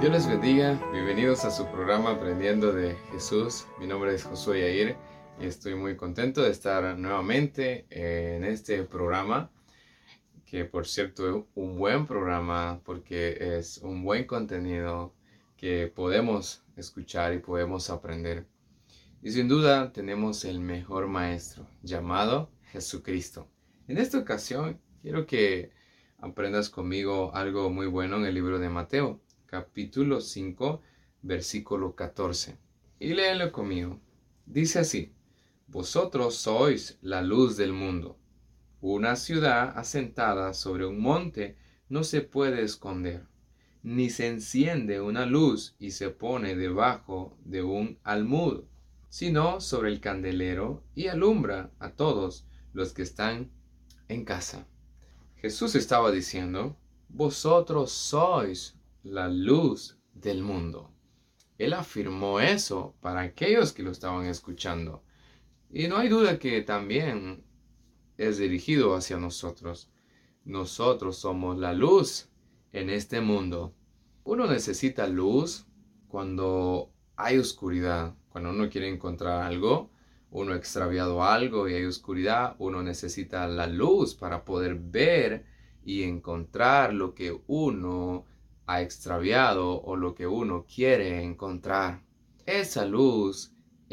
Dios les bendiga, bienvenidos a su programa Aprendiendo de Jesús. Mi nombre es Josué Yair y estoy muy contento de estar nuevamente en este programa, que por cierto es un buen programa porque es un buen contenido que podemos escuchar y podemos aprender. Y sin duda tenemos el mejor maestro llamado Jesucristo. En esta ocasión quiero que aprendas conmigo algo muy bueno en el libro de Mateo, capítulo 5, versículo 14. Y léelo conmigo. Dice así: Vosotros sois la luz del mundo. Una ciudad asentada sobre un monte no se puede esconder, ni se enciende una luz y se pone debajo de un almud, sino sobre el candelero y alumbra a todos los que están en casa. Jesús estaba diciendo: vosotros sois la luz del mundo. Él afirmó eso para aquellos que lo estaban escuchando. Y no hay duda que también es dirigido hacia nosotros. Nosotros somos la luz en este mundo. Uno necesita luz cuando hay oscuridad. Cuando uno quiere encontrar algo, uno ha extraviado algo y hay oscuridad, uno necesita la luz para poder ver y encontrar lo que uno ha extraviado o lo que uno quiere encontrar. Esa luz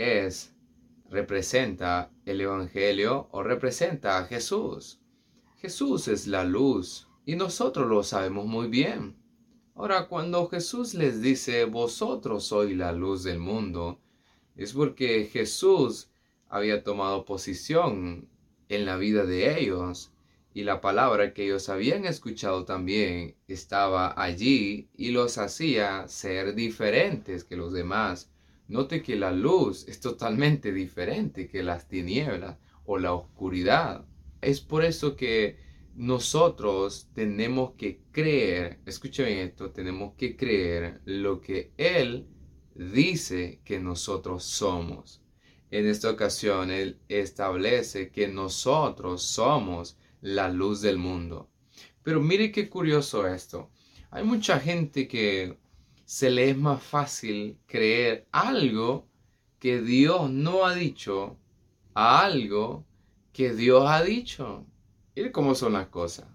representa el Evangelio o representa a Jesús. Jesús es la luz y nosotros lo sabemos muy bien. Ahora, cuando Jesús les dice, vosotros sois la luz del mundo, es porque Jesús había tomado posición en la vida de ellos y la palabra que ellos habían escuchado también estaba allí y los hacía ser diferentes que los demás. Note que la luz es totalmente diferente que las tinieblas o la oscuridad. Es por eso que nosotros tenemos que creer, escuchen esto, tenemos que creer lo que Él dice que nosotros somos. En esta ocasión, Él establece que nosotros somos la luz del mundo. Pero mire qué curioso esto. Hay mucha gente que se le es más fácil creer algo que Dios no ha dicho a algo que Dios ha dicho. Mire cómo son las cosas.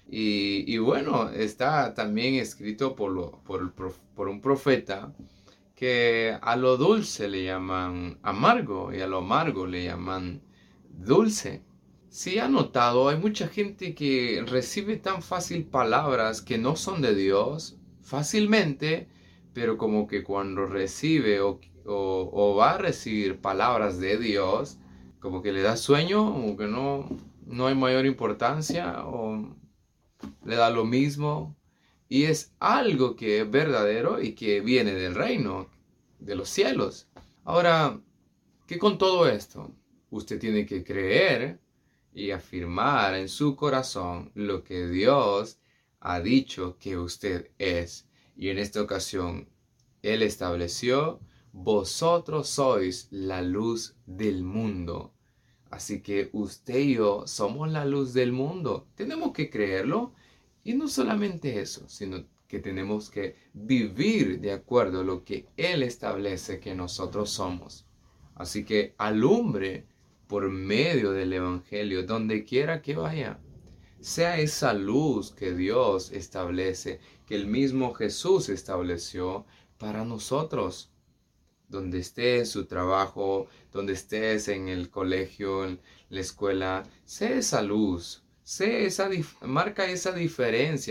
Y bueno, está también escrito por un profeta que a lo dulce le llaman amargo y a lo amargo le llaman dulce. Si ha notado, hay mucha gente que recibe tan fácil palabras que no son de Dios fácilmente, pero como que cuando recibe o va a recibir palabras de Dios, como que le da sueño, como que no hay mayor importancia o le da lo mismo. Y es algo que es verdadero y que viene del reino, de los cielos. Ahora, ¿qué con todo esto? Usted tiene que creer y afirmar en su corazón lo que Dios ha dicho que usted es. Y en esta ocasión, Él estableció: vosotros sois la luz del mundo. Así que usted y yo somos la luz del mundo. Tenemos que creerlo. Y no solamente eso, sino que tenemos que vivir de acuerdo a lo que Él establece que nosotros somos. Así que alumbre por medio del Evangelio donde quiera que vaya. Sea esa luz que Dios establece, que el mismo Jesús estableció para nosotros. Donde esté en su trabajo, donde estés en el colegio, en la escuela, sea esa luz. Marca esa diferencia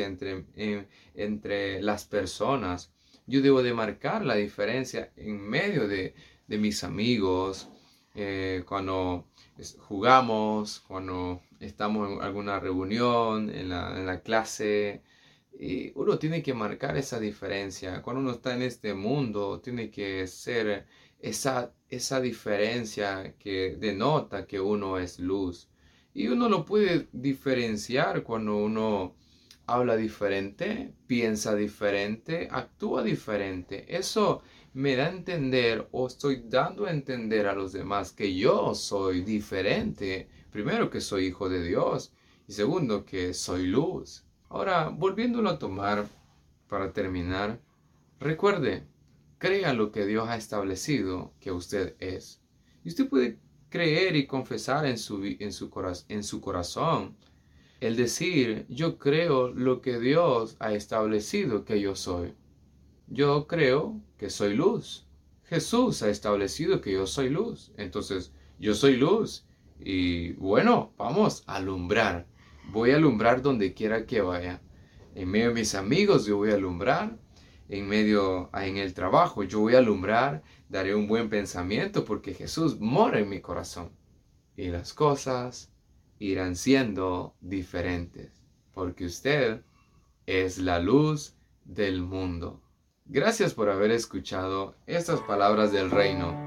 entre las personas. Yo debo de marcar la diferencia en medio de mis amigos, cuando jugamos, cuando estamos en alguna reunión, en la clase. Y uno tiene que marcar esa diferencia. Cuando uno está en este mundo, tiene que ser esa diferencia que denota que uno es luz. Y uno lo puede diferenciar cuando uno habla diferente, piensa diferente, actúa diferente. Eso me da a entender, o estoy dando a entender a los demás, que yo soy diferente. Primero, que soy hijo de Dios, y segundo, que soy luz. Ahora, volviéndolo a tomar para terminar, Recuerde, crea lo que Dios ha establecido que usted es. Y usted puede creer y confesar en su corazón el decir, yo creo lo que Dios ha establecido que yo soy. Yo creo que soy luz. Jesús ha establecido que yo soy luz. Entonces, yo soy luz. Y bueno, vamos a alumbrar. Voy a alumbrar donde quiera que vaya. En medio de mis amigos yo voy a alumbrar. En el trabajo yo voy a alumbrar. Daré un buen pensamiento porque Jesús mora en mi corazón. Y las cosas irán siendo diferentes. Porque usted es la luz del mundo. Gracias por haber escuchado estas palabras del reino.